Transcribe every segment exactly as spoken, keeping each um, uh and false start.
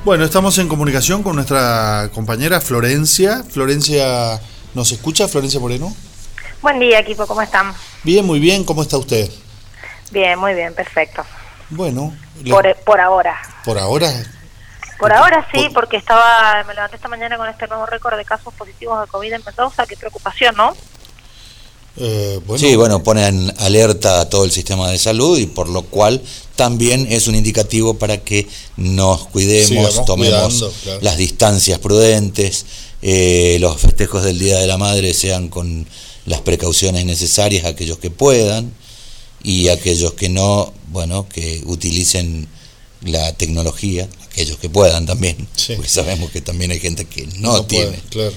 Bueno, estamos en comunicación con nuestra compañera Florencia. Florencia, ¿nos escucha? Florencia Moreno. Buen día, equipo, ¿cómo están? Bien, muy bien. ¿Cómo está usted? Bien, muy bien, perfecto. Bueno. Por, le... por ahora. ¿Por ahora? Por ahora sí, por... porque estaba me levanté esta mañana con este nuevo récord de casos positivos de COVID en Mendoza. Qué preocupación, ¿no? Eh, bueno. Sí, bueno, ponen alerta a todo el sistema de salud y por lo cual también es un indicativo para que nos cuidemos, sí, tomemos cuidando, claro. las distancias prudentes, eh, los festejos del Día de la Madre sean con las precauciones necesarias, aquellos que puedan, y aquellos que no, bueno, que utilicen la tecnología, aquellos que puedan también, sí. porque sabemos que también hay gente que no, no tiene. Puede, claro.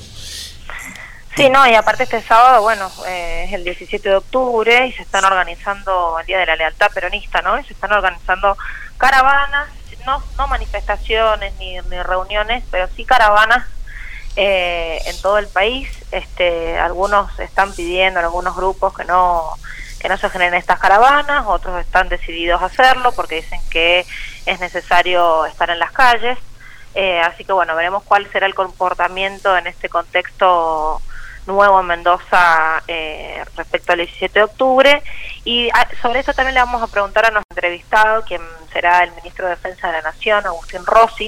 Sí, no, y aparte este sábado, bueno, eh, es el diecisiete de octubre y se están organizando el Día de la Lealtad Peronista, ¿no? Y se están organizando caravanas, no no manifestaciones ni, ni reuniones, pero sí caravanas eh, en todo el país. Este, algunos están pidiendo, algunos grupos que no que no se generen estas caravanas, otros están decididos a hacerlo porque dicen que es necesario estar en las calles. Eh, así que bueno, veremos cuál será el comportamiento en este contexto nuevo en Mendoza eh, respecto al diecisiete de octubre, y a, sobre eso también le vamos a preguntar a nuestro entrevistado, quien será el ministro de Defensa de la Nación, Agustín Rossi.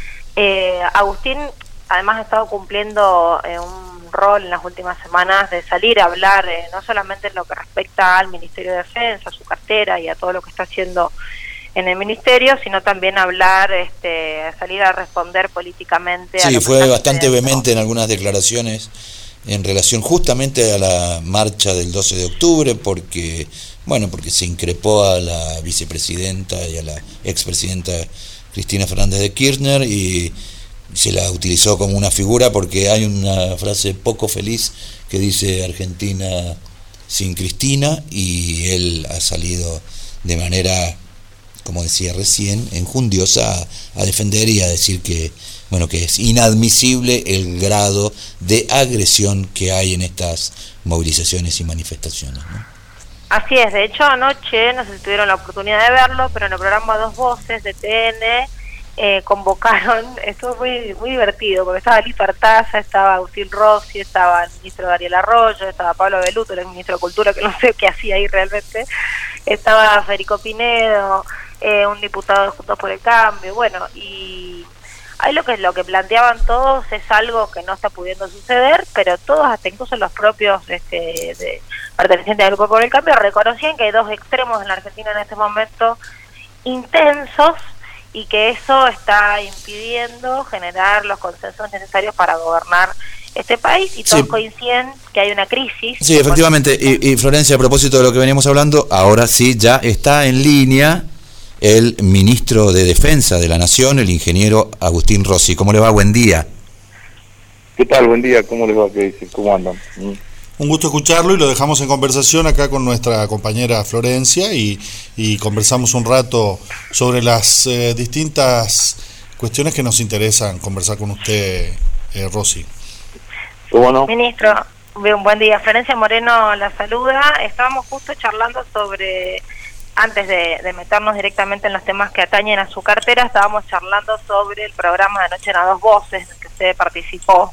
Eh, Agustín además ha estado cumpliendo eh, un rol en las últimas semanas de salir a hablar eh, no solamente en lo que respecta al Ministerio de Defensa, a su cartera y a todo lo que está haciendo en el ministerio, sino también hablar, este, salir a responder políticamente. Sí, a lo fue que bastante vehemente en algunas declaraciones en relación justamente a la marcha del doce de octubre, porque, bueno, porque se increpó a la vicepresidenta y a la expresidenta Cristina Fernández de Kirchner y se la utilizó como una figura porque hay una frase poco feliz que dice Argentina sin Cristina, y él ha salido de manera, como decía recién, enjundiosa a, a defender y a decir que, bueno, que es inadmisible el grado de agresión que hay en estas movilizaciones y manifestaciones, ¿no? Así es, de hecho anoche, no sé si tuvieron la oportunidad de verlo, pero en el programa Dos Voces de T N eh, convocaron, estuvo muy muy divertido, porque estaba Lito Artaza, estaba Agustín Rossi, estaba el ministro Ariel Arroyo, estaba Pablo Beluto, el ministro de Cultura, que no sé qué hacía ahí realmente, estaba Federico Pinedo, eh, un diputado de Juntos por el Cambio, bueno, y ahí lo que lo que planteaban todos es algo que no está pudiendo suceder, pero todos, hasta incluso los propios este, de, pertenecientes al Grupo por el Cambio, reconocían que hay dos extremos en la Argentina en este momento intensos y que eso está impidiendo generar los consensos necesarios para gobernar este país, y todos sí. coinciden que hay una crisis. Sí, efectivamente, y, y Florencia, a propósito de lo que veníamos hablando, ahora sí ya está en línea el ministro de Defensa de la Nación, el ingeniero Agustín Rossi. ¿Cómo le va? Buen día. ¿Qué tal? Buen día. ¿Cómo les va? ¿Qué dicen? ¿Cómo andan? ¿Mm? Un gusto escucharlo, y lo dejamos en conversación acá con nuestra compañera Florencia y, y conversamos un rato sobre las eh, distintas cuestiones que nos interesan conversar con usted, eh, Rossi. ¿Cómo no? Ministro, un buen día. Florencia Moreno la saluda. Estábamos justo charlando sobre, antes de, de meternos directamente en los temas que atañen a su cartera, estábamos charlando sobre el programa de Anoche en a Dos Voces, en el que usted participó,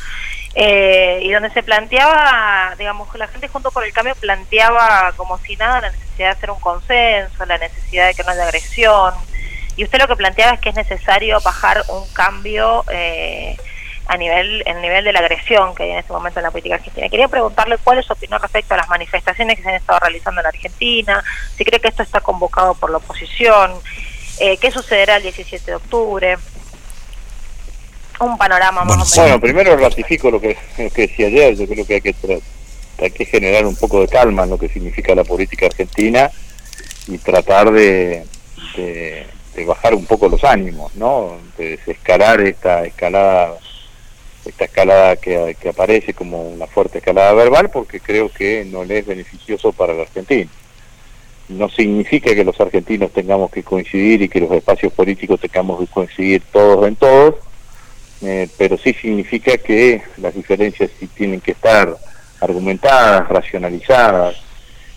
eh, y donde se planteaba, digamos, que la gente Junto por el Cambio planteaba como si nada la necesidad de hacer un consenso, la necesidad de que no haya agresión, y usted lo que planteaba es que es necesario bajar un cambio eh, a nivel el nivel de la agresión que hay en este momento en la política argentina. Quería preguntarle cuál es su opinión respecto a las manifestaciones que se han estado realizando en la Argentina, si cree que esto está convocado por la oposición, eh, qué sucederá el diecisiete de octubre, un panorama bueno, más o menos. Bueno, primero ratifico lo que, lo que decía ayer. Yo creo que hay que, hay que generar un poco de calma en lo que significa la política argentina y tratar de, de, de bajar un poco los ánimos, ¿no? De desescalar esta escalada esta escalada que, que aparece como una fuerte escalada verbal, porque creo que no le es beneficioso para el argentino. No significa que los argentinos tengamos que coincidir y que los espacios políticos tengamos que coincidir todos en todos, eh, pero sí significa que las diferencias sí tienen que estar argumentadas, racionalizadas,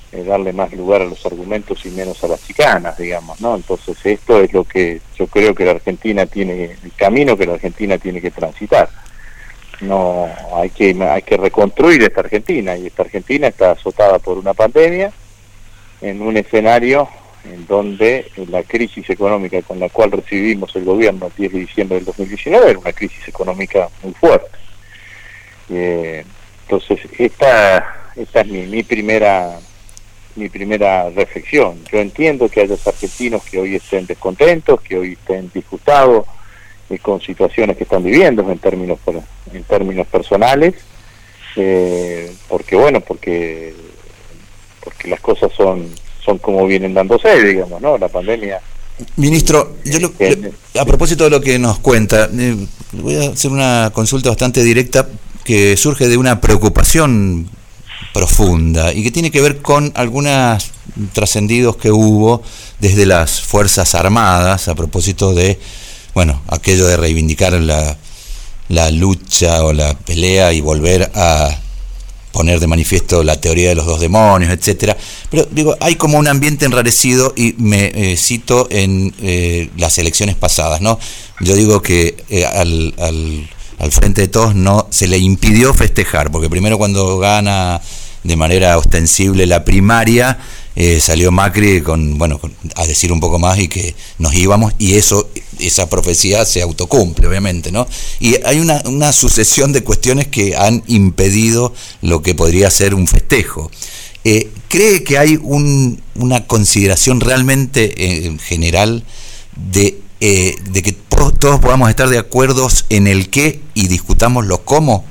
eh, darle más lugar a los argumentos y menos a las chicanas, digamos, ¿no? Entonces esto es lo que yo creo que la Argentina tiene, el camino que la Argentina tiene que transitar. No, hay que hay que reconstruir esta Argentina, y esta Argentina está azotada por una pandemia en un escenario en donde la crisis económica con la cual recibimos el gobierno el diez de diciembre del dos mil diecinueve era una crisis económica muy fuerte. Eh, entonces esta esta es mi, mi primera mi primera reflexión. Yo entiendo que haya argentinos que hoy estén descontentos, que hoy estén disgustados eh, con situaciones que están viviendo en términos en términos personales, eh, porque bueno, porque porque las cosas son son como vienen dándose, digamos, ¿no? La pandemia. Ministro, yo lo, eh, a propósito de lo que nos cuenta, eh, voy a hacer una consulta bastante directa que surge de una preocupación profunda y que tiene que ver con algunos trascendidos que hubo desde las Fuerzas Armadas a propósito de, bueno, aquello de reivindicar la, la lucha o la pelea y volver a poner de manifiesto la teoría de los dos demonios, etcétera. Pero digo, hay como un ambiente enrarecido y me eh, cito en eh, las elecciones pasadas, ¿no? Yo digo que eh, al, al, al Frente de Todos no se le impidió festejar, porque primero cuando gana de manera ostensible la primaria, eh, salió Macri con, bueno, con, a decir un poco más y que nos íbamos, y eso, esa profecía se autocumple, obviamente, ¿no? Y hay una, una sucesión de cuestiones que han impedido lo que podría ser un festejo. Eh, ¿Cree que hay un, una consideración realmente eh, en general de, eh, de que todos, todos podamos estar de acuerdo en el qué y discutamos los cómo?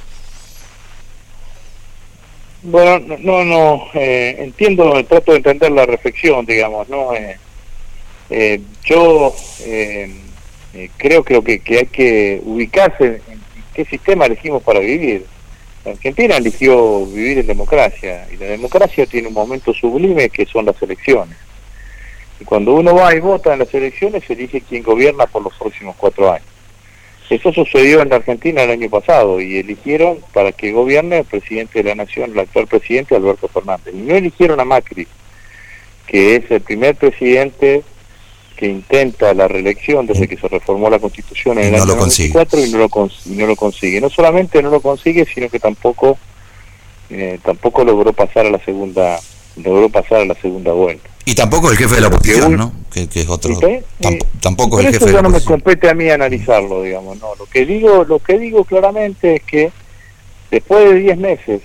Bueno, no, no, no eh, entiendo, trato de entender la reflexión, digamos, ¿no? Eh, eh, yo eh, eh, creo, creo que, que hay que ubicarse en, en qué sistema elegimos para vivir. La Argentina eligió vivir en democracia, y la democracia tiene un momento sublime que son las elecciones. Y cuando uno va y vota en las elecciones, se elige quien gobierna por los próximos cuatro años. Eso sucedió en la Argentina el año pasado, y eligieron para que gobierne el presidente de la Nación, el actual presidente Alberto Fernández. Y no eligieron a Macri, que es el primer presidente que intenta la reelección desde que se reformó la Constitución en el no año noventa y cuatro y no lo, cons- y no lo consigue. No solamente no lo consigue, sino que tampoco eh, tampoco logró pasar a la segunda logró pasar a la segunda vuelta. Y tampoco el jefe de la oposición, ¿no? Que, que es otro. ¿Sí? Tamp- tampoco Por el eso jefe de la ya no me oposición. compete a mí analizarlo, digamos, no. Lo que digo, lo que digo claramente es que después de diez meses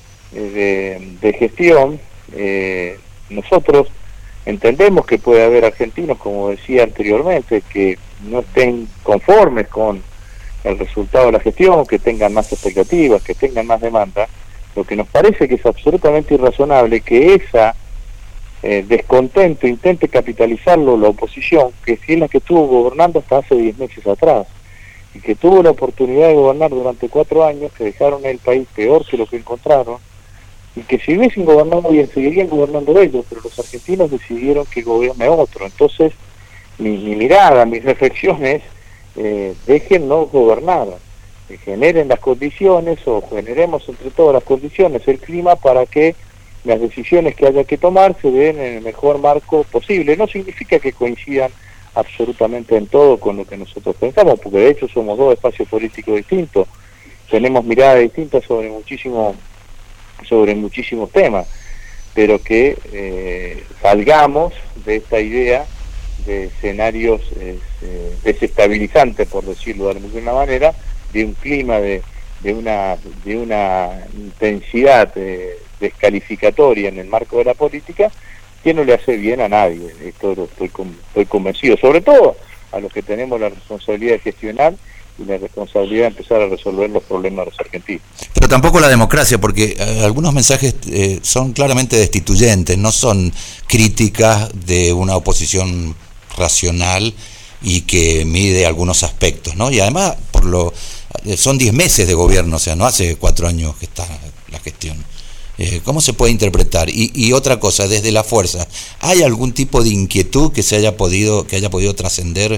eh, de, de gestión, eh, nosotros entendemos que puede haber argentinos, como decía anteriormente, que no estén conformes con el resultado de la gestión, que tengan más expectativas, que tengan más demanda. Lo que nos parece que es absolutamente irrazonable que esa Eh, descontento intente capitalizarlo la oposición, que es la que estuvo gobernando hasta hace diez meses atrás, y que tuvo la oportunidad de gobernar durante cuatro años, que dejaron el país peor que lo que encontraron, y que si hubiesen gobernado bien, seguirían gobernando ellos, pero los argentinos decidieron que gobierne otro. Entonces, mi, mi mirada, mis reflexiones, eh, dejen no gobernar, que generen las condiciones, o generemos entre todas las condiciones, el clima para que las decisiones que haya que tomar se den en el mejor marco posible. No significa que coincidan absolutamente en todo con lo que nosotros pensamos, porque de hecho somos dos espacios políticos distintos, tenemos miradas distintas sobre muchísimo, sobre muchísimos temas, pero que eh, salgamos de esta idea de escenarios eh, desestabilizantes, por decirlo de alguna manera, de un clima de, de una de una intensidad eh, descalificatoria en el marco de la política, que no le hace bien a nadie. Esto lo estoy, estoy convencido, sobre todo a los que tenemos la responsabilidad de gestionar y la responsabilidad de empezar a resolver los problemas de los argentinos. Pero tampoco la democracia, porque eh, algunos mensajes eh, son claramente destituyentes, no son críticas de una oposición racional y que mide algunos aspectos, ¿no? Y además, por lo eh, son diez meses de gobierno, o sea, no hace cuatro años que está la gestión. Eh, ¿Cómo se puede interpretar? Y, y otra cosa, desde la fuerza, ¿hay algún tipo de inquietud que se haya podido, que haya podido trascender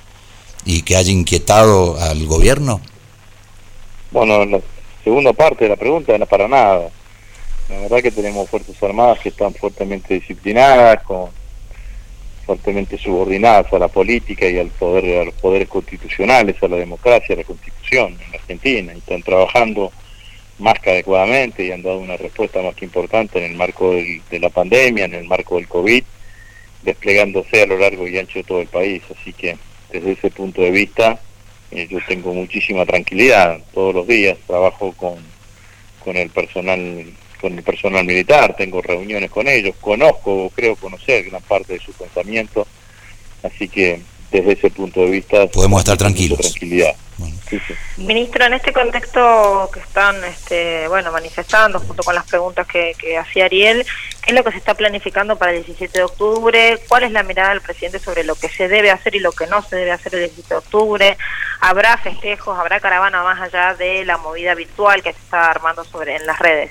y que haya inquietado al gobierno? Bueno, la segunda parte de la pregunta no para nada. La verdad que tenemos Fuerzas Armadas que están fuertemente disciplinadas, con fuertemente subordinadas a la política y al poder, a los poderes constitucionales, a la democracia, a la Constitución en Argentina, y están trabajando más que adecuadamente y han dado una respuesta más que importante en el marco del, de la pandemia, en el marco del COVID, desplegándose a lo largo y ancho de todo el país. Así que desde ese punto de vista eh, yo tengo muchísima tranquilidad. Todos los días trabajo con, con el personal con el personal militar, tengo reuniones con ellos, conozco o creo conocer gran parte de su pensamiento, así que desde ese punto de vista podemos estar tranquilos. Tranquilidad. Bueno. Sí, sí. Ministro, en este contexto que están este, bueno, manifestando, junto con las preguntas que, que hacía Ariel, ¿qué es lo que se está planificando para el diecisiete de octubre? ¿Cuál es la mirada del presidente sobre lo que se debe hacer y lo que no se debe hacer el diecisiete de octubre? ¿Habrá festejos, habrá caravana más allá de la movida virtual que se está armando sobre en las redes?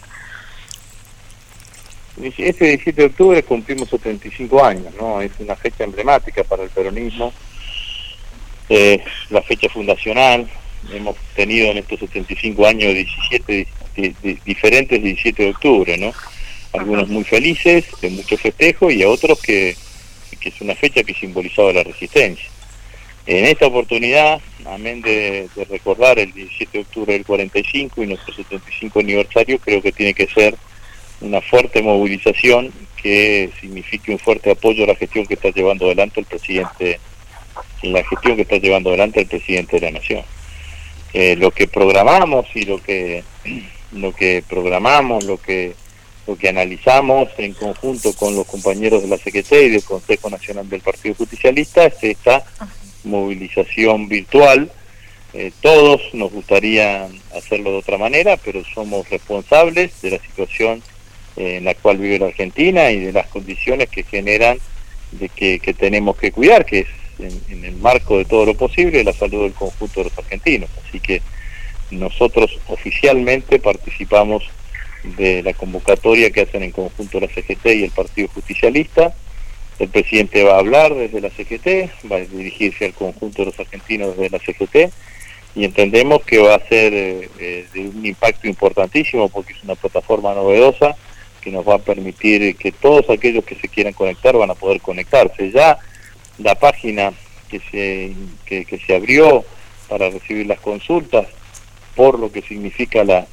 Este diecisiete de octubre cumplimos setenta y cinco años, ¿no? Es una fecha emblemática para el peronismo, eh, la fecha fundacional. Hemos tenido en estos setenta y cinco años diecisiete di, di, diferentes diecisiete de octubre, ¿no? Algunos muy felices, de mucho festejo, y a otros que, que es una fecha que simbolizaba la resistencia. En esta oportunidad, amén de, de recordar el diecisiete de octubre del cuarenta y cinco y nuestro setenta y cinco aniversario, creo que tiene que ser una fuerte movilización que signifique un fuerte apoyo a la gestión que está llevando adelante el presidente, la gestión que está llevando adelante el presidente de la Nación. Eh, lo que programamos y lo que lo que programamos, lo que lo que analizamos en conjunto con los compañeros de la C G T y del Consejo Nacional del Partido Justicialista es esta movilización virtual. Eh, todos nos gustaría hacerlo de otra manera, pero somos responsables de la situación en la cual vive la Argentina y de las condiciones que generan de que, que tenemos que cuidar, que es en, en el marco de todo lo posible la salud del conjunto de los argentinos. Así que nosotros oficialmente participamos de la convocatoria que hacen en conjunto la C G T y el Partido Justicialista. El presidente va a hablar desde la C G T, va a dirigirse al conjunto de los argentinos desde la C G T, y entendemos que va a ser eh, de un impacto importantísimo porque es una plataforma novedosa que nos va a permitir que todos aquellos que se quieran conectar van a poder conectarse. Ya la página que se que, que se abrió para recibir las consultas, por lo que significa la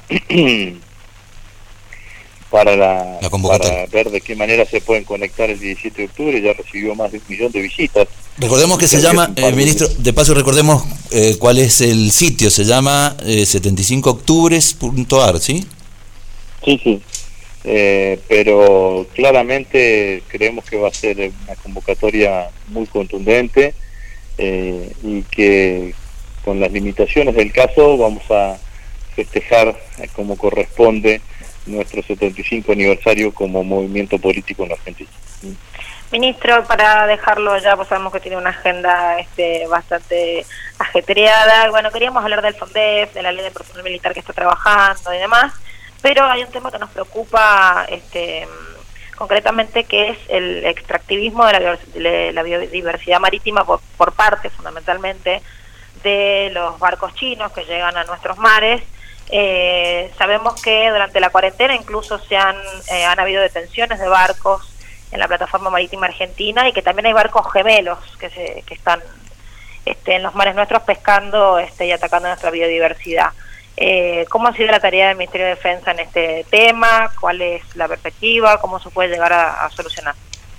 para la, la para ver de qué manera se pueden conectar el diecisiete de octubre, ya recibió más de un millón de visitas. Recordemos que se llama, eh, ministro, de paso recordemos eh, cuál es el sitio, se llama eh, setenta y cinco octubres punto a r, ¿sí? Sí, sí. Eh, pero claramente creemos que va a ser una convocatoria muy contundente eh, y que con las limitaciones del caso vamos a festejar eh, como corresponde nuestro setenta y cinco aniversario como movimiento político en la Argentina. Ministro, para dejarlo ya, pues sabemos que tiene una agenda este, bastante ajetreada. Bueno, queríamos hablar del FONDEF, de la ley de personal militar que está trabajando y demás, pero hay un tema que nos preocupa este, concretamente, que es el extractivismo de la, de la biodiversidad marítima por, por parte, fundamentalmente, de los barcos chinos que llegan a nuestros mares. Eh, sabemos que durante la cuarentena incluso se han, eh, han habido detenciones de barcos en la plataforma marítima argentina, y que también hay barcos gemelos que se que están este, en los mares nuestros pescando este, y atacando nuestra biodiversidad. Eh, ¿Cómo ha sido la tarea del Ministerio de Defensa en este tema? ¿Cuál es la perspectiva? ¿Cómo se puede llegar a, a solucionar?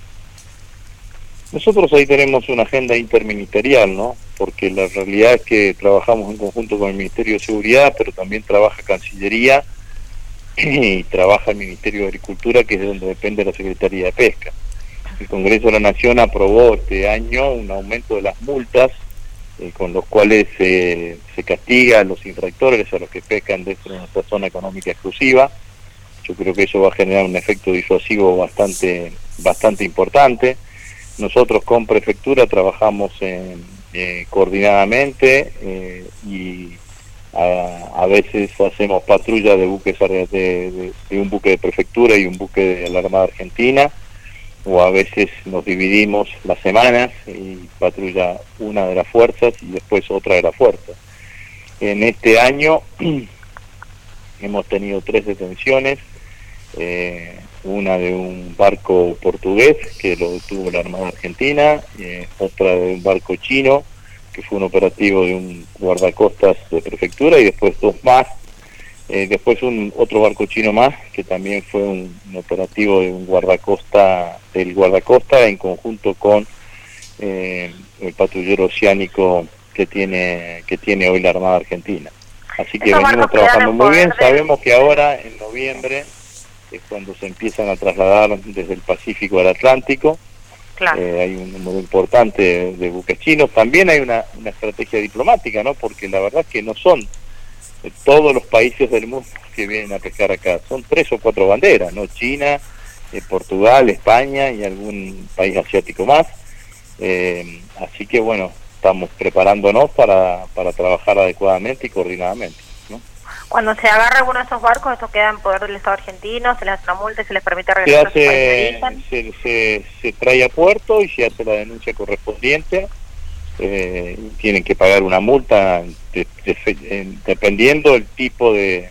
Nosotros ahí tenemos una agenda interministerial, ¿no? Porque la realidad es que trabajamos en conjunto con el Ministerio de Seguridad, pero también trabaja Cancillería y trabaja el Ministerio de Agricultura, que es de donde depende la Secretaría de Pesca. El Congreso de la Nación aprobó este año un aumento de las multas eh, con los cuales eh, se castiga a los infractores, a los que pescan dentro de nuestra zona económica exclusiva. Yo creo que eso va a generar un efecto disuasivo bastante, bastante importante. Nosotros con Prefectura trabajamos en, eh, coordinadamente eh, y a, a veces hacemos patrulla de buques de, de, de un buque de Prefectura y un buque de la Armada Argentina, o a veces nos dividimos las semanas y patrulla una de las fuerzas y después otra de las fuerzas. En este año hemos tenido tres detenciones eh, una de un barco portugués que lo detuvo la Armada Argentina, eh, otra de un barco chino que fue un operativo de un guardacostas de prefectura, y después dos más, eh, después un otro barco chino más que también fue un, un operativo de un guardacosta del guardacosta en conjunto con eh, el patrullero oceánico que tiene que tiene hoy la Armada Argentina. Así que venimos trabajando muy bien. Sabemos que ahora en noviembre es cuando se empiezan a trasladar desde el Pacífico al Atlántico. Claro. Eh, hay un número importante de, de buques chinos. También hay una, una estrategia diplomática, ¿no? Porque la verdad es que no son eh, todos los países del mundo que vienen a pescar acá. Son tres o cuatro banderas, ¿no? China, eh, Portugal, España y algún país asiático más. Eh, así que bueno, estamos preparándonos para, para trabajar adecuadamente y coordinadamente, ¿no? Cuando se agarra alguno de esos barcos, ¿estos quedan en poder del Estado argentino? ¿Se les hace una multa y se les permite regresar se hace, a su país de origen? Se, se, se trae a puerto y se hace la denuncia correspondiente. Eh, tienen que pagar una multa de, de, dependiendo del tipo de,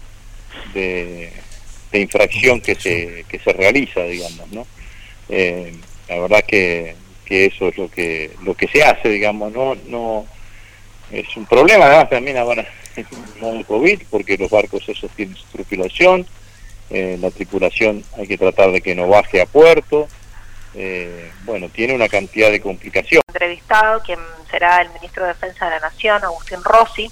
de, de infracción que se que se realiza, digamos, ¿no? Eh, la verdad que, que eso es lo que lo que se hace, digamos, no no es un problema además también ahora en modo COVID, porque los barcos esos tienen su tripulación, eh, la tripulación hay que tratar de que no baje a puerto, eh, bueno, tiene una cantidad de complicaciones. Entrevistado, quien será el ministro de Defensa de la Nación, Agustín Rossi.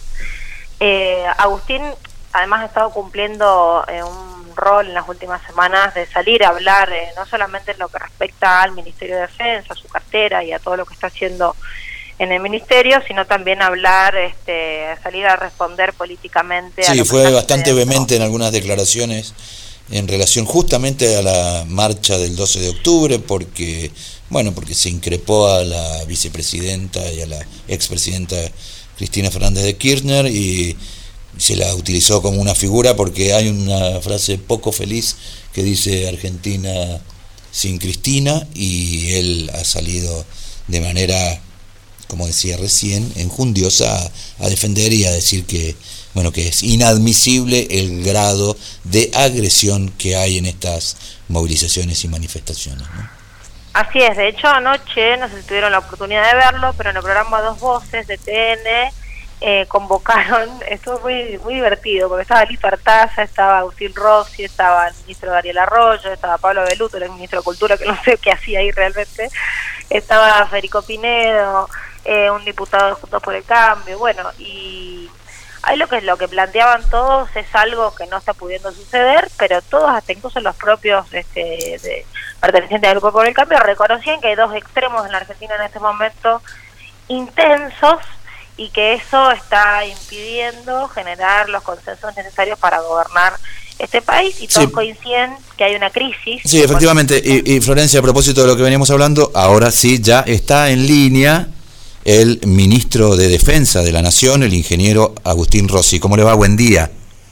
Eh, Agustín además ha estado cumpliendo eh, un rol en las últimas semanas de salir a hablar, eh, no solamente en lo que respecta al Ministerio de Defensa, a su cartera y a todo lo que está haciendo en el ministerio, sino también hablar, este, salir a responder políticamente. Sí, a lo fue que bastante vehemente en algunas declaraciones en relación justamente a la marcha del doce de octubre, porque, bueno, porque se increpó a la vicepresidenta y a la expresidenta Cristina Fernández de Kirchner y se la utilizó como una figura, porque hay una frase poco feliz que dice Argentina sin Cristina, y él ha salido de manera, como decía recién, enjundiosa a, a defender y a decir que, bueno, que es inadmisible el grado de agresión que hay en estas movilizaciones y manifestaciones, ¿no? Así es, de hecho anoche, no sé si tuvieron la oportunidad de verlo, pero en el programa Dos Voces de T N eh, convocaron, estuvo muy muy divertido, porque estaba Lito Artaza, estaba Agustín Rossi, estaba el ministro Dariel Arroyo, estaba Pablo Beluto, el ministro de Cultura, que no sé qué hacía ahí realmente, estaba Federico Pinedo, eh, un diputado de Juntos por el Cambio, bueno, y ahí lo que lo que planteaban todos es algo que no está pudiendo suceder, pero todos, hasta incluso los propios este, de, pertenecientes al Grupo por el Cambio, reconocían que hay dos extremos en la Argentina en este momento intensos, y que eso está impidiendo generar los consensos necesarios para gobernar este país, y todos sí coinciden que hay una crisis. Sí, efectivamente, y, y Florencia, a propósito de lo que veníamos hablando, ahora sí ya está en línea el ministro de Defensa de la Nación, el ingeniero Agustín Rossi. ¿Cómo le va? Buen día.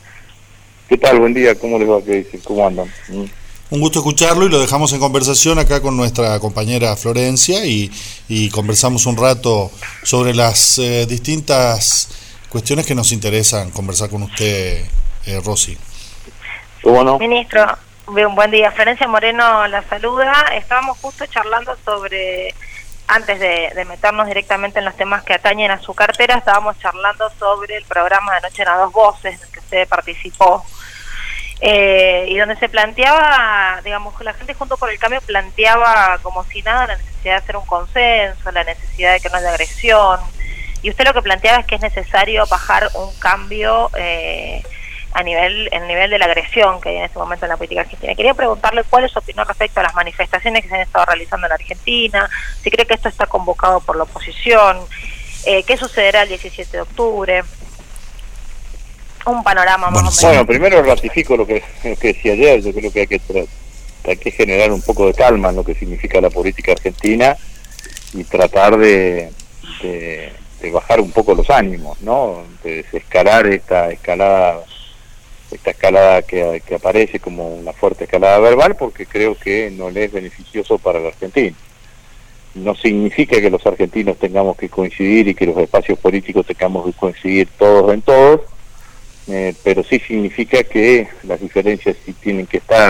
¿Qué tal? Buen día. ¿Cómo les va? ¿Qué dicen? ¿Cómo andan? Mm. Un gusto escucharlo, y lo dejamos en conversación acá con nuestra compañera Florencia, y, y conversamos un rato sobre las eh, distintas cuestiones que nos interesan conversar con usted, eh, Rossi. ¿Cómo no? Ministro, un buen día. Florencia Moreno la saluda. Estábamos justo charlando sobre, antes de, de meternos directamente en los temas que atañen a su cartera, estábamos charlando sobre el programa de Anoche en a Dos Voces, en el que usted participó, eh, y donde se planteaba, digamos, la gente Junto por el Cambio planteaba como si nada la necesidad de hacer un consenso, la necesidad de que no haya agresión, y usted lo que planteaba es que es necesario bajar un cambio eh, a nivel el nivel de la agresión que hay en este momento en la política argentina. Quería preguntarle cuál es su opinión respecto a las manifestaciones que se han estado realizando en la Argentina, si cree que esto está convocado por la oposición, eh, qué sucederá el diecisiete de octubre, un panorama bueno, más o menos. Bueno, primero ratifico lo que, lo que decía ayer. Yo creo que hay que, hay que generar un poco de calma en lo que significa la política argentina y tratar de, de, de bajar un poco los ánimos, ¿no? De desescalar esta escalada esta escalada que, que aparece como una fuerte escalada verbal, porque creo que no le es beneficioso para el argentino. No significa que los argentinos tengamos que coincidir y que los espacios políticos tengamos que coincidir todos en todos, eh, pero sí significa que las diferencias sí tienen que estar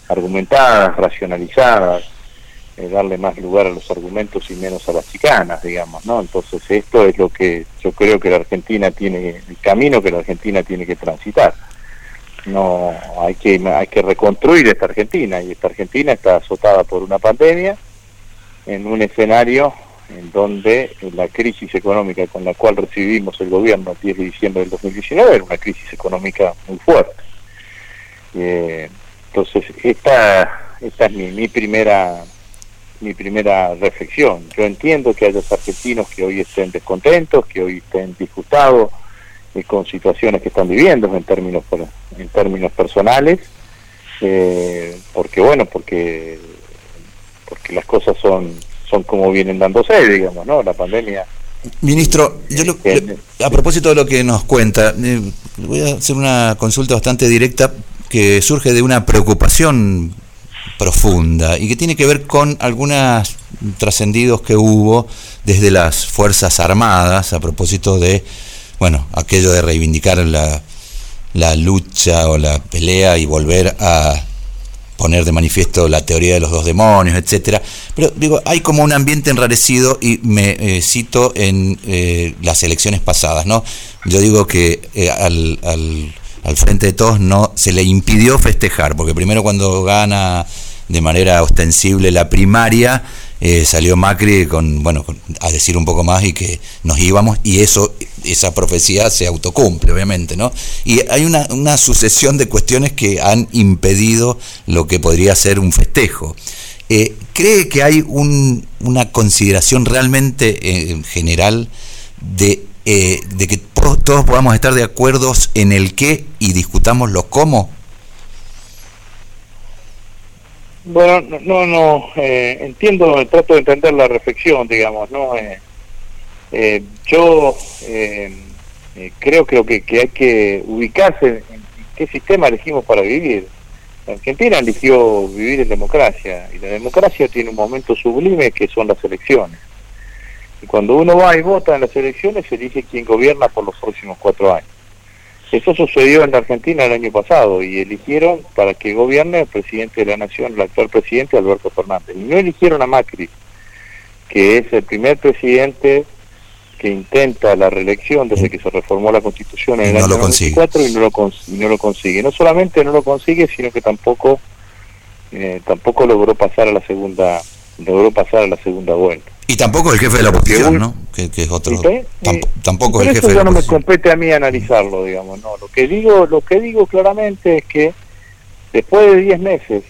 argumentadas, racionalizadas, eh, darle más lugar a los argumentos y menos a las chicanas, digamos, ¿no? Entonces esto es lo que yo creo que la Argentina tiene, el camino que la Argentina tiene que transitar. No, hay que hay que reconstruir esta Argentina, y esta Argentina está azotada por una pandemia en un escenario en donde la crisis económica con la cual recibimos el gobierno el diez de diciembre del dos mil diecinueve era una crisis económica muy fuerte. Eh, entonces esta esta es mi, mi primera mi primera reflexión. Yo entiendo que haya argentinos que hoy estén descontentos, que hoy estén disgustados eh, con situaciones que están viviendo en términos en términos personales, eh, porque bueno, porque porque las cosas son son como vienen dándose, digamos, ¿no? La pandemia. Ministro, yo lo, eh, a propósito de lo que nos cuenta, eh, voy a hacer una consulta bastante directa que surge de una preocupación profunda y que tiene que ver con algunos trascendidos que hubo desde las Fuerzas Armadas a propósito de, bueno, aquello de reivindicar la, la lucha o la pelea y volver a poner de manifiesto la teoría de los dos demonios, etcétera. Pero digo, hay como un ambiente enrarecido y me eh, cito en eh, las elecciones pasadas, ¿no? Yo digo que eh, al, al, al Frente de Todos no se le impidió festejar, porque primero cuando gana de manera ostensible la primaria, eh, salió Macri con, bueno, con, a decir un poco más y que nos íbamos, y eso, esa profecía se autocumple, obviamente, ¿no? Y hay una, una sucesión de cuestiones que han impedido lo que podría ser un festejo. Eh, ¿Cree que hay un, una consideración realmente eh, general de, eh, de que todos, todos podamos estar de acuerdo en el qué y discutamos los cómo? Bueno, no, no, no eh, entiendo, trato de entender la reflexión, digamos, ¿no? Eh, eh, yo eh, eh, creo, creo que, que hay que ubicarse en, en qué sistema elegimos para vivir. La Argentina eligió vivir en democracia, y la democracia tiene un momento sublime que son las elecciones. Y cuando uno va y vota en las elecciones, se elige quien gobierna por los próximos cuatro años. Eso sucedió en la Argentina el año pasado, y eligieron para que gobierne el presidente de la Nación, el actual presidente Alberto Fernández. Y no eligieron a Macri, que es el primer presidente que intenta la reelección desde que se reformó la Constitución en el año noventa y cuatro y no lo, y no lo consigue. No solamente no lo consigue, sino que tampoco eh, tampoco logró pasar a la segunda logró pasar a la segunda vuelta. Y tampoco el jefe de la oposición, ¿no? Que, que es otro. ¿Sí? Tamp tampoco y el jefe de la oposición. Eso ya no me compete a mí analizarlo, digamos. No, lo que digo, lo que digo claramente es que después de diez meses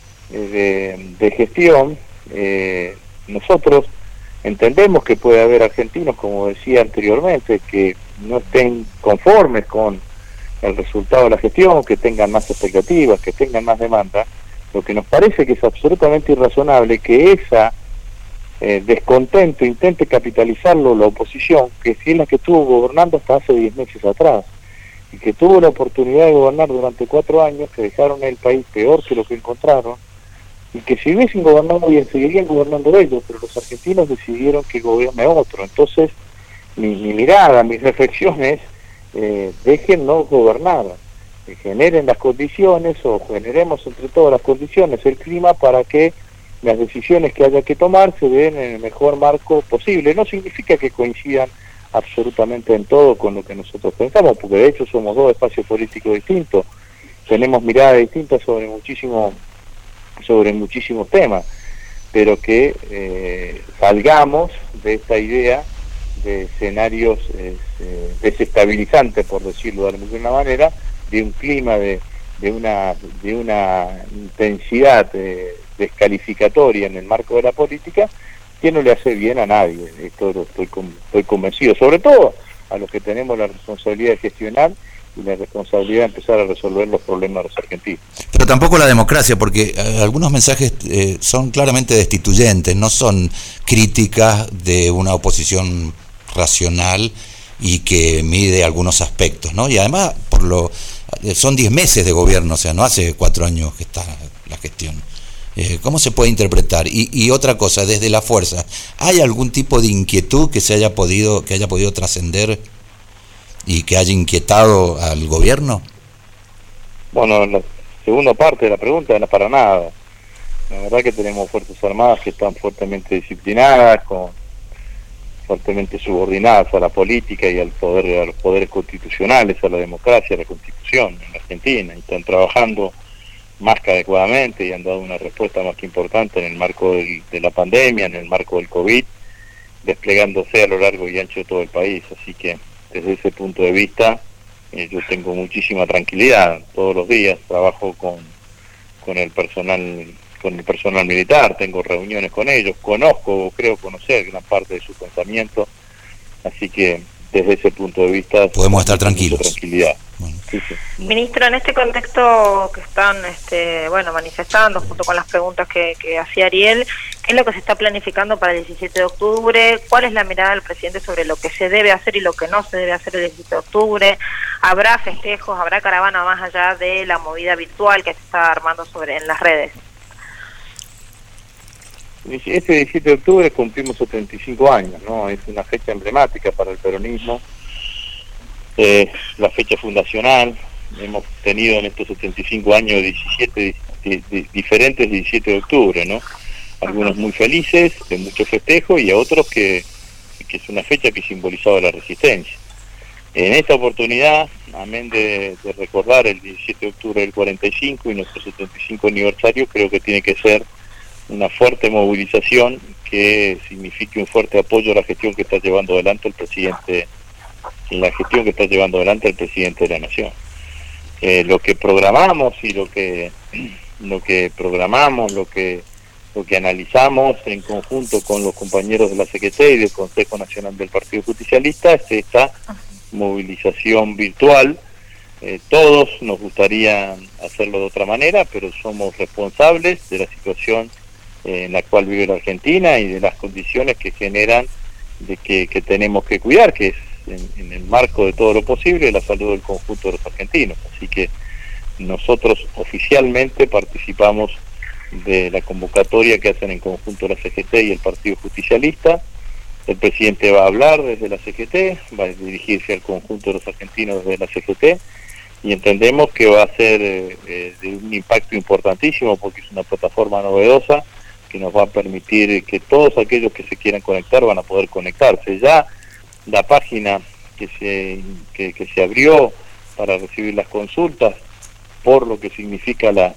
eh, de, de gestión, eh, nosotros entendemos que puede haber argentinos, como decía anteriormente, que no estén conformes con el resultado de la gestión, que tengan más expectativas, que tengan más demanda. Lo que nos parece que es absolutamente irrazonable que esa eh, descontento intente capitalizarlo la oposición, que es la que estuvo gobernando hasta hace diez meses atrás, y que tuvo la oportunidad de gobernar durante cuatro años, que dejaron el país peor que lo que encontraron, y que si hubiesen gobernado bien, seguirían gobernando ellos, pero los argentinos decidieron que gobierne otro. Entonces, mi, mi mirada, mis reflexiones, eh, dejen no gobernar, que generen las condiciones, o generemos entre todas las condiciones, el clima para que las decisiones que haya que tomar se den en el mejor marco posible. No significa que coincidan absolutamente en todo con lo que nosotros pensamos, porque de hecho somos dos espacios políticos distintos, tenemos miradas distintas sobre muchísimo sobre muchísimos temas, pero que eh, salgamos de esta idea de escenarios eh, desestabilizantes, por decirlo de alguna manera, de un clima de, de una de una intensidad eh, descalificatoria en el marco de la política, que no le hace bien a nadie. Esto lo estoy, estoy convencido, sobre todo a los que tenemos la responsabilidad de gestionar y la responsabilidad de empezar a resolver los problemas de los argentinos. Pero tampoco la democracia, porque eh, algunos mensajes eh, son claramente destituyentes, no son críticas de una oposición racional y que mide algunos aspectos, ¿no? Y además, por lo son diez meses de gobierno, o sea, no hace cuatro años que está la gestión. Eh, ¿Cómo se puede interpretar? Y, y otra cosa, desde la fuerza, ¿hay algún tipo de inquietud que se haya podido, que haya podido trascender y que haya inquietado al gobierno? Bueno, la, segunda parte de la pregunta, no para nada. La verdad que tenemos Fuerzas Armadas que están fuertemente disciplinadas, con fuertemente subordinadas a la política y al poder, a los poderes constitucionales, a la democracia, a la Constitución en Argentina, y están trabajando más que adecuadamente y han dado una respuesta más que importante en el marco del, de la pandemia, en el marco del COVID, desplegándose a lo largo y ancho de todo el país. Así que desde ese punto de vista eh, yo tengo muchísima tranquilidad. Todos los días trabajo con, con el personal con el personal militar, tengo reuniones con ellos, conozco o creo conocer gran parte de su pensamiento, así que desde ese punto de vista podemos estar tranquilos. Tranquilidad. Bueno. Sí, sí. Ministro, en este contexto que están este, bueno, manifestando, junto con las preguntas que, que hacía Ariel, ¿qué es lo que se está planificando para el diecisiete de octubre? ¿Cuál es la mirada del presidente sobre lo que se debe hacer y lo que no se debe hacer el diecisiete de octubre? ¿Habrá festejos, habrá caravana más allá de la movida virtual que se está armando sobre en las redes? Este diecisiete de octubre cumplimos setenta y cinco años, ¿no? Es una fecha emblemática para el peronismo, eh, la fecha fundacional. Hemos tenido en estos setenta y cinco años diecisiete di, di, diferentes diecisiete de octubre, ¿no? Algunos muy felices, de mucho festejo, y a otros que, que es una fecha que simbolizaba la resistencia. En esta oportunidad, amén de, de recordar el diecisiete de octubre del cuarenta y cinco y nuestro setenta y cinco aniversario, creo que tiene que ser una fuerte movilización que signifique un fuerte apoyo a la gestión que está llevando adelante el presidente, la gestión que está llevando adelante el presidente de la Nación. Eh, lo que programamos y lo que lo que programamos, lo que lo que analizamos en conjunto con los compañeros de la C G T y del Consejo Nacional del Partido Justicialista es esta movilización virtual. Eh, todos nos gustaría hacerlo de otra manera, pero somos responsables de la situación en la cual vive la Argentina y de las condiciones que generan de que, que tenemos que cuidar, que es en, en el marco de todo lo posible la salud del conjunto de los argentinos. Así que nosotros oficialmente participamos de la convocatoria que hacen en conjunto la C G T y el Partido Justicialista. El presidente va a hablar desde la C G T, va a dirigirse al conjunto de los argentinos desde la C G T, y entendemos que va a ser eh, de un impacto importantísimo porque es una plataforma novedosa que nos va a permitir que todos aquellos que se quieran conectar van a poder conectarse. Ya la página que se que, que se abrió para recibir las consultas, por lo que significa la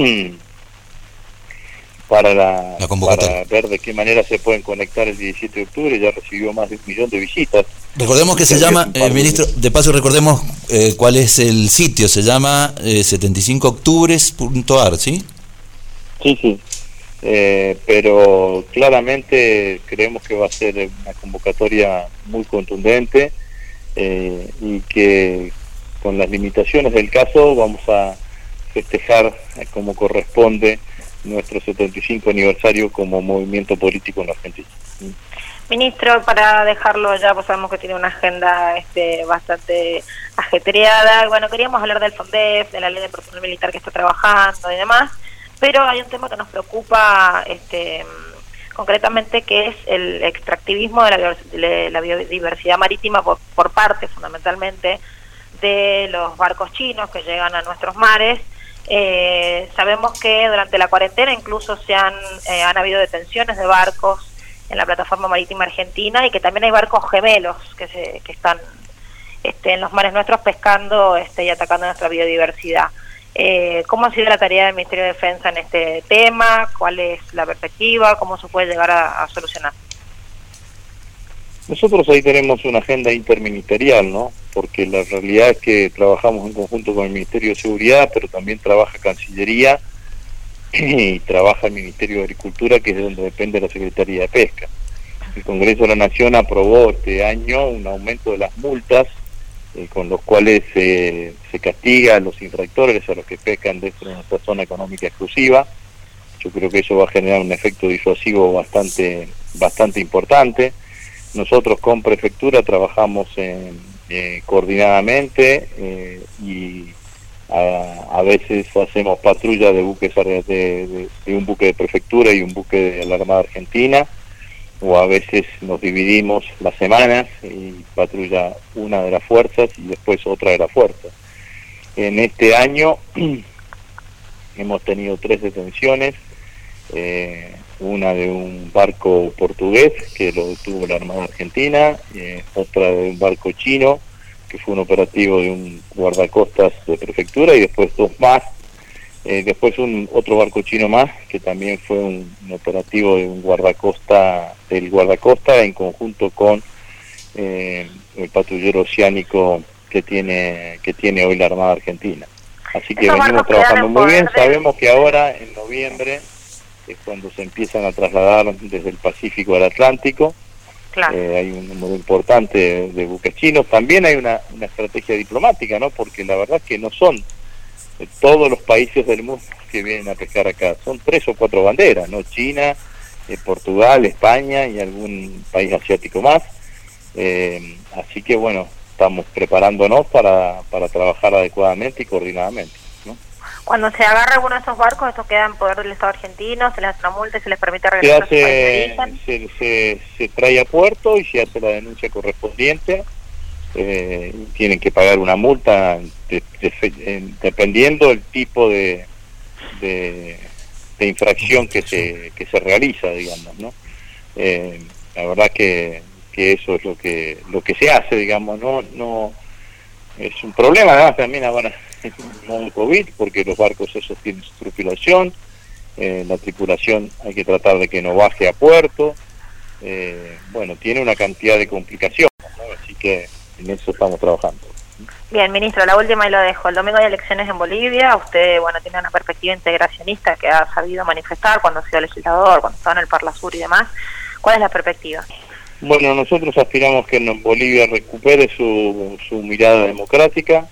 para la, la convocatoria, para ver de qué manera se pueden conectar el diecisiete de octubre, ya recibió más de un millón de visitas. Recordemos que se llama, eh, ministro, de paso recordemos eh, cuál es el sitio, se llama eh, setenta y cinco octubres punto a r, ¿sí? Sí, sí. Eh, pero claramente creemos que va a ser una convocatoria muy contundente eh, y que con las limitaciones del caso vamos a festejar eh, como corresponde nuestro setenta y cinco aniversario como movimiento político en la Argentina. Ministro, para dejarlo ya, pues sabemos que tiene una agenda este, bastante ajetreada. Bueno, queríamos hablar del FONDEF, de la ley de personal militar que está trabajando y demás. Pero hay un tema que nos preocupa este, concretamente, que es el extractivismo de la, de la biodiversidad marítima por, por parte, fundamentalmente, de los barcos chinos que llegan a nuestros mares. Eh, sabemos que durante la cuarentena incluso se han, eh, han habido detenciones de barcos en la plataforma marítima argentina, y que también hay barcos gemelos que, se, que están este, en los mares nuestros pescando este, y atacando nuestra biodiversidad. Eh, ¿Cómo ha sido la tarea del Ministerio de Defensa en este tema? ¿Cuál es la perspectiva? ¿Cómo se puede llegar a, a solucionar? Nosotros ahí tenemos una agenda interministerial, ¿no? Porque la realidad es que trabajamos en conjunto con el Ministerio de Seguridad, pero también trabaja Cancillería y trabaja el Ministerio de Agricultura, que es de donde depende la Secretaría de Pesca. El Congreso de la Nación aprobó este año un aumento de las multas Eh, con los cuales eh, se castiga a los infractores, a los que pescan dentro de nuestra zona económica exclusiva. Yo creo que eso va a generar un efecto disuasivo bastante bastante importante. Nosotros con Prefectura trabajamos en, eh, coordinadamente eh, y a, a veces hacemos patrulla de buques de, de, de un buque de Prefectura y un buque de la Armada Argentina, o a veces nos dividimos las semanas y patrulla una de las fuerzas y después otra de las fuerzas. En este año hemos tenido tres detenciones, eh, una de un barco portugués que lo detuvo la Armada Argentina, eh, otra de un barco chino que fue un operativo de un guardacostas de prefectura, y después dos más, eh, después un otro barco chino más que también fue un, un operativo de un guardacosta del guardacosta en conjunto con eh, el patrullero oceánico que tiene que tiene hoy la Armada Argentina. Así que venimos trabajando muy bien. Sabemos que ahora en noviembre es cuando se empiezan a trasladar desde el Pacífico al Atlántico. Claro. Eh, hay un número importante de, de buques chinos. También hay una, una estrategia diplomática, ¿no? Porque la verdad es que no son eh, todos los países del mundo que vienen a pescar acá. Son tres o cuatro banderas, ¿no? China, eh, Portugal, España y algún país asiático más. Eh, así que bueno, estamos preparándonos para, para trabajar adecuadamente y coordinadamente, ¿no? Cuando se agarra alguno de esos barcos, ¿esto queda en poder del Estado argentino? ¿Se les hace una multa y se les permite regresar se a su país de origen? Se, se, se trae a puerto y se hace la denuncia correspondiente. Eh, tienen que pagar una multa de, de, dependiendo del tipo de, de, de infracción que se que se realiza, digamos, ¿no? Eh, la verdad que, que eso es lo que lo que se hace, digamos, no no es un problema además también ahora en modo COVID, porque los barcos esos tienen su tripulación, eh, la tripulación hay que tratar de que no baje a puerto, eh, bueno, tiene una cantidad de complicaciones, ¿no? Así que en eso estamos trabajando. Bien, ministro, la última y lo dejo. El domingo hay elecciones en Bolivia. Usted, bueno, tiene una perspectiva integracionista que ha sabido manifestar cuando ha sido legislador, cuando estaba en el Parlasur y demás. ¿Cuál es la perspectiva? Bueno, nosotros aspiramos que en Bolivia recupere su, su mirada democrática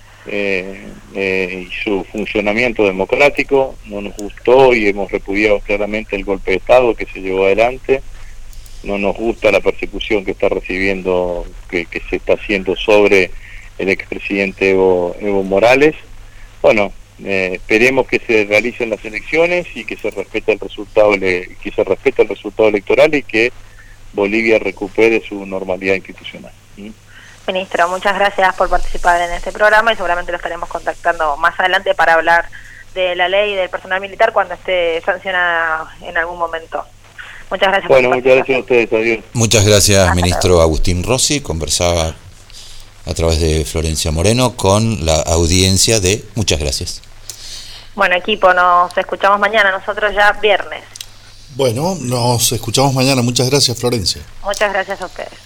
eh, eh, y su funcionamiento democrático. No nos gustó y hemos repudiado claramente el golpe de Estado que se llevó adelante. No nos gusta la persecución que está recibiendo, que, que se está haciendo sobre el expresidente Evo, Evo Morales. Bueno, eh, esperemos que se realicen las elecciones y que se respete el resultado, que se respete el resultado electoral y que Bolivia recupere su normalidad institucional. ¿Mm? Ministro, muchas gracias por participar en este programa y seguramente lo estaremos contactando más adelante para hablar de la ley del personal militar cuando esté sancionada en algún momento. Muchas gracias. Bueno, muchas gracias a ustedes. Adiós. Muchas gracias, ministro Agustín Rossi. Conversaba a través de Florencia Moreno con la audiencia de Muchas Gracias. Bueno, equipo, nos escuchamos mañana, nosotros ya viernes. Bueno, nos escuchamos mañana. Muchas gracias, Florencia. Muchas gracias a ustedes.